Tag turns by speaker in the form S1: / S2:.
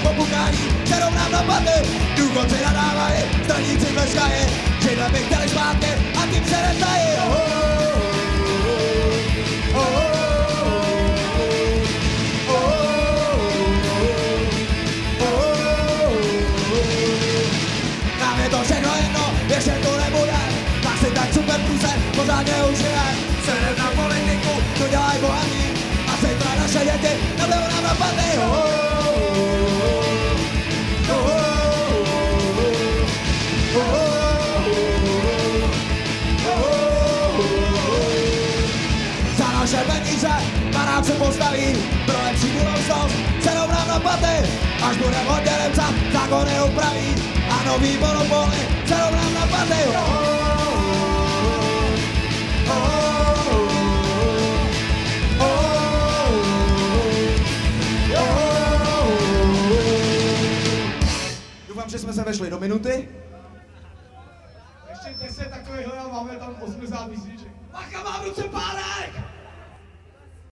S1: popukání se rovnám na paty. Důchodci nadávají, straníci tleskají, židle by chtěli zpátky a tím se netají. Nám je to všechno jedno, ještě tu nebude, tak si tak super se pořádně užije. Sedem na politiku, to dělají bohatí, a zítra naše děti nebudou nám na paty. Za naše peníze barák se postaví, pro lepší budoucnost se rovnám na paty. Až budeme hodně psát, zákony upraví a nový monopoly se rovnám na paty. Doufám, že jsme se vešli do minuty.
S2: Ještě 10 takových a máme tam 80 místníček.
S1: Macha má v ruce párek!